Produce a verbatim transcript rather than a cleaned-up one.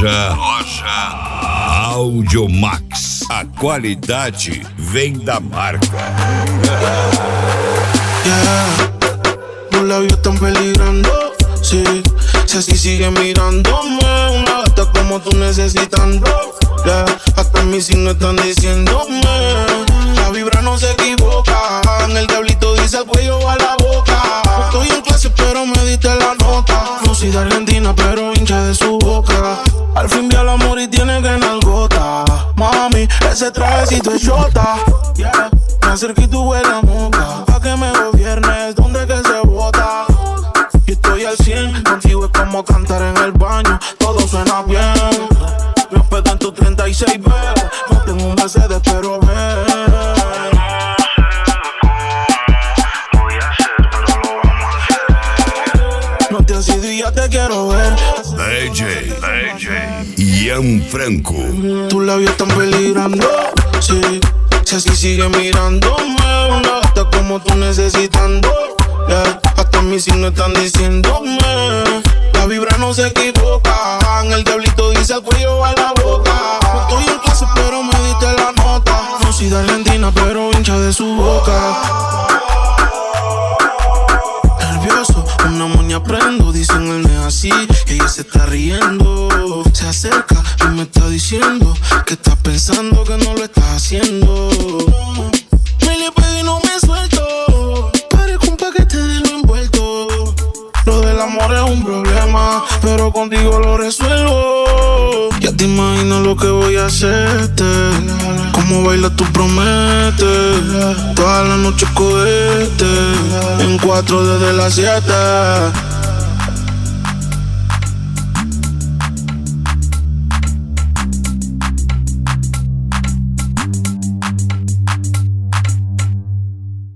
Loja, Loja Audiomax. A qualidade vem da marca. Yeah. Los labios están peligrando, sí. Si así sigue mirándome, una gata como tú necesitando, yeah. Hasta mis signos están diciéndome, la vibra no se equivoca. En el diablito dice al cuello o a la boca. Estoy en clase pero me diste la nota. No soy de Argentina pero hincha de su boca. Al fin vi al amor y tiene que nalgota. Mami, ese trajecito es chota, yeah. Me acerqué y tú huele a moca. Pa' que me gobiernes, donde que se bota. Y estoy al cien, contigo es como cantar en el baño. Todo suena bien. Respeto en tu treinta y seis B. No tengo un Mercedes pero ven. No te has ido y ya te quiero ver. D J, D J Ian Franco. Tus labios están peligrando, sí. Si así sigue mirándome, una gata como tú necesitando, yeah. Hasta mis signos están diciéndome, la vibra no se equivoca. En el diablito dice al cuello a la boca. Estoy en clase pero me diste la nota. No soy de Argentina pero hincha de su boca. Nervioso, una moña prendo, dicen el me así. Ella se está riendo, se acerca y me está diciendo que estás pensando que no lo estás haciendo. Me le pedí y no me suelto, parezco un paquete de lo envuelto. Lo del amor es un problema, pero contigo lo resuelvo. Ya te imaginas lo que voy a hacerte, cómo bailas tú prometes. Toda la noche cohete, en cuatro desde las siete.